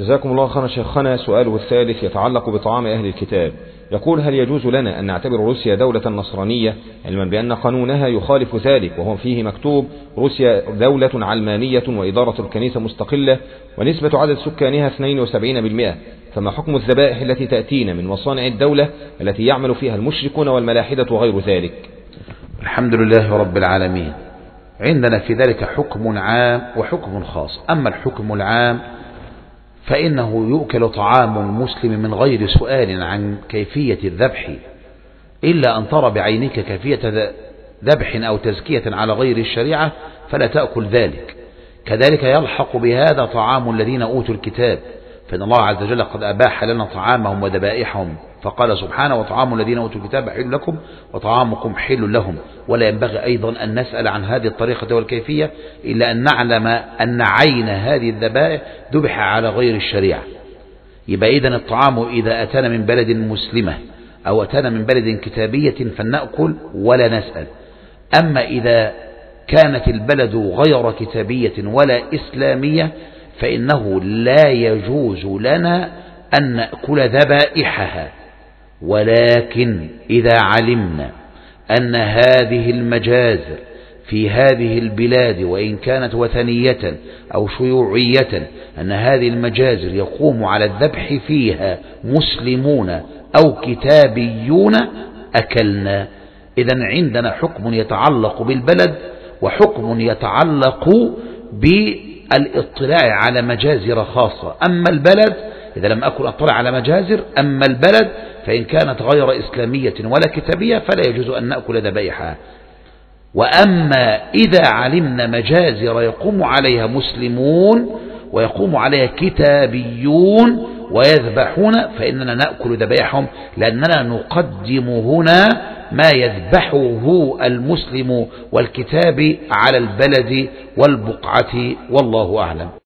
جزاكم الله خيرا شيخنا. سؤاله الثالث يتعلق بطعام أهل الكتاب. يقول: هل يجوز لنا أن نعتبر روسيا دولة نصرانية علما بأن قانونها يخالف ذلك، وهو فيه مكتوب: روسيا دولة علمانية وإدارة الكنيسة مستقلة ونسبة عدد سكانها 72%، فما حكم الذبائح التي تأتينا من مصانع الدولة التي يعمل فيها المشركون والملاحدة وغير ذلك؟ الحمد لله رب العالمين. عندنا في ذلك حكم عام وحكم خاص. أما الحكم العام فإنه يؤكل طعام المسلم من غير سؤال عن كيفية الذبح، إلا أن ترى بعينك كيفية ذبح أو تزكية على غير الشريعة فلا تأكل ذلك. كذلك يلحق بهذا طعام الذين أوتوا الكتاب، فإن الله عز وجل قد أباح لنا طعامهم وذبائحهم، فقال سبحانه: وطعام الذين أوتوا الكتاب حل لكم وطعامكم حل لهم. ولا ينبغي أيضا أن نسأل عن هذه الطريقة والكيفية إلا أن نعلم أن عين هذه الذبائح ذبح على غير الشريعة. يبقى إذن الطعام إذا أتانا من بلد مسلمة أو أتانا من بلد كتابية فلنأكل ولا نسأل. أما إذا كانت البلد غير كتابية ولا إسلامية فإنه لا يجوز لنا أن نأكل ذبائحها. ولكن إذا علمنا أن هذه المجازر في هذه البلاد وإن كانت وثنية أو شيوعية أن هذه المجازر يقوم على الذبح فيها مسلمون أو كتابيون أكلنا. إذن عندنا حكم يتعلق بالبلد وحكم يتعلق بالاطلاع على مجازر خاصة. أما البلد إذا لم أكن أطلع على مجازر، أما البلد فإن كانت غير إسلامية ولا كتابية فلا يجوز أن نأكل ذبائحها. وأما إذا علمنا مجازر يقوم عليها مسلمون ويقوم عليها كتابيون ويذبحون فإننا نأكل ذبائحهم، لأننا نقدم هنا ما يذبحه المسلم والكتاب على البلد والبقعة، والله أعلم.